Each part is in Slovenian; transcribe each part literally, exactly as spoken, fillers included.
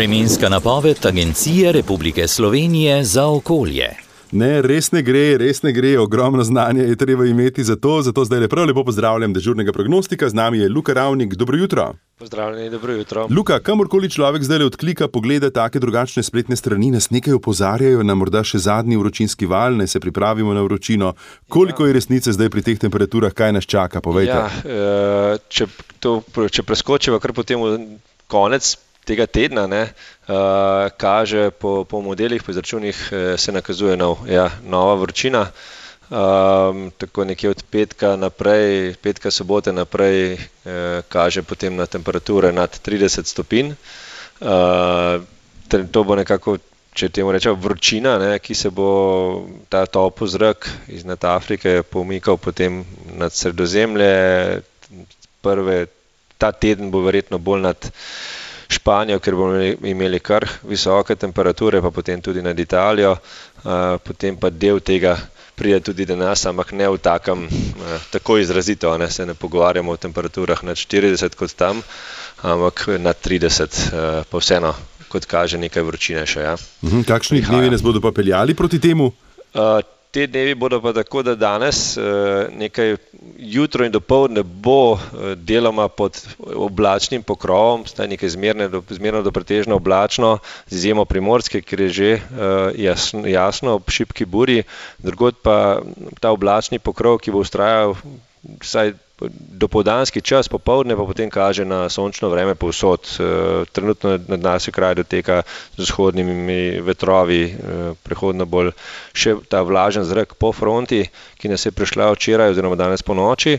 Vremenska napoved Agencije Republike Slovenije za okolje. Ne, res ne gre, res ne gre, ogromno znanja je treba imeti za to, zato zdaj lepo lepo pozdravljam dežurnega prognostika, z nami je Luka Ravnik, dobro jutro. Pozdravljeni, dobro jutro. Luka, kamorkoli človek zdaj odklika, pogleda take drugačne spletne strani, nas nekaj opozarjajo na morda še zadnji vročinski val, ne se pripravimo na vročino. Koliko je resnice zdaj pri teh temperaturah, kaj nas čaka, povejte. Ja, če, to, če preskočiva kar potem konec tega tedna, ne, uh, kaže po, po modelih, po izračunih se nakazuje nov, ja, nova vročina. Um, tako nekje od petka naprej, petka sobote naprej eh, kaže potem na temperature nad trideset stopinj. Uh, to bo nekako, če temu rečemo, vročina, ne, ki se bo ta topel zrak iz nad Afrike pomikal potem nad Sredozemlje. Prve, ta teden bo verjetno bolj nad Španijo, ker bomo imeli kar visoke temperature, pa potem tudi nad Italijo, uh, potem pa del tega pride tudi do nas, ampak ne v takem, uh, tako izrazito, ne, se ne pogovarjamo o temperaturah nad štirideset kot tam, ampak nad trideset, uh, pa vseeno, kot kaže, nekaj vročine še. Ja. Mhm, kakšni dnevi nas bodo pa peljali proti temu? Uh, Te dnevi bodo pa tako, da danes nekaj jutro in dopoldne bo deloma pod oblačnim pokrovom, zdaj nekaj zmerno do, zmerno do pretežno oblačno, z izjemo Primorske, kjer je že jasno, jasno ob šibki burji, drugod pa ta oblačni pokrov, ki bo vztrajal vsaj dopoldanski čas, popoldne pa potem kaže na sončno vreme povsod. Trenutno nad nas kraj doteka z vzhodnimi vetrovi, prehodno bolj še ta vlažen zrak po fronti, ki nas je prišla včeraj oziroma danes po noči,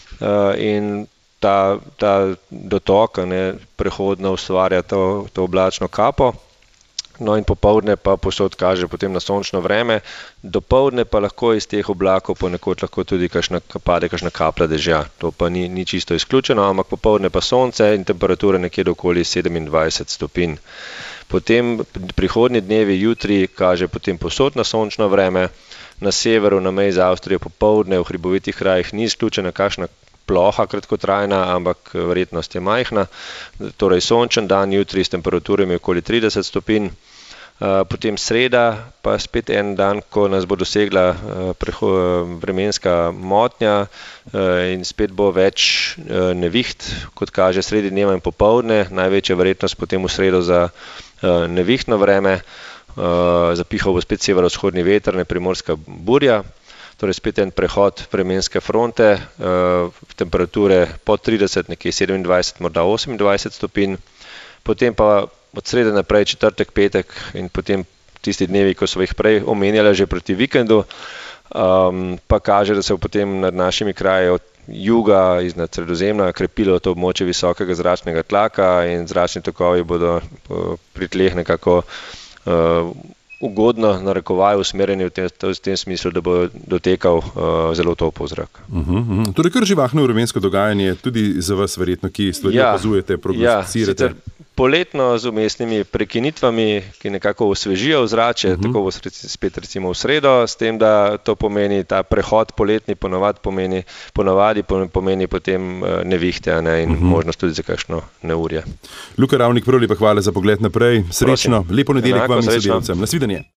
in ta, ta dotok, ne, prehodno ustvarja to, to oblačno kapo. No in popoldne pa posod kaže potem na sončno vreme, dopoldne pa lahko iz teh oblakov ponekod lahko tudi kakšna, pade kakšna kapla dežja. To pa ni, ni čisto izključeno, ampak popoldne pa sonce in temperature nekje do okoli sedemindvajset stopinj. Potem prihodnji dnevi, jutri, kaže potem posod na sončno vreme, na severu, na meji z Avstrijo popoldne, v hribovitih krajih ni izključena kakšna ploha kratkotrajna, ampak verjetnost je majhna. Torej sončen dan jutri s temperaturami okoli trideset stopinj. Potem sreda, pa spet en dan, ko nas bo dosegla vremenska motnja in spet bo več neviht, kot kaže sredi dneva in popoldne. Največja verjetnost potem v sredo za nevihtno vreme. Zapihal bo spet severovzhodni veter, ne primorska burja. Torej spet en prehod vremenske fronte, temperature pod trideset, nekje sedemindvajset, morda osemindvajset stopinj. Potem pa od srede naprej četrtek, petek in potem tisti dnevi, ko so jih prej omenjali že proti vikendu, um, pa kaže, da se bo potem nad našimi kraji od juga, iznad Sredozemlja, krepilo to območje visokega zračnega tlaka in zračni tokovi bodo pri tleh nekako uh, ugodno narekovajo usmerjeni v tem, v tem smislu, da bo dotekal uh, zelo topel zrak. Uh-huh, uh-huh. Torej kar živahno vremensko dogajanje tudi za vas verjetno, ki stvari ja, opazujete, prognosticirate. Ja, poletno z umestnimi prekinitvami, ki nekako osvežijo ozračje, uh-huh. Tako bo spet recimo v sredo, s tem, da to pomeni ta prehod poletni, ponovadi pomeni, ponovadi pomeni potem nevihte, ne, in uh-huh. možnost tudi za kakšno neurje. Luka Ravnik, prav lepa hvala za pogled naprej. Srečno, Prosim. Lepo nedeljek vam in sodelavcem. Nasvidenje.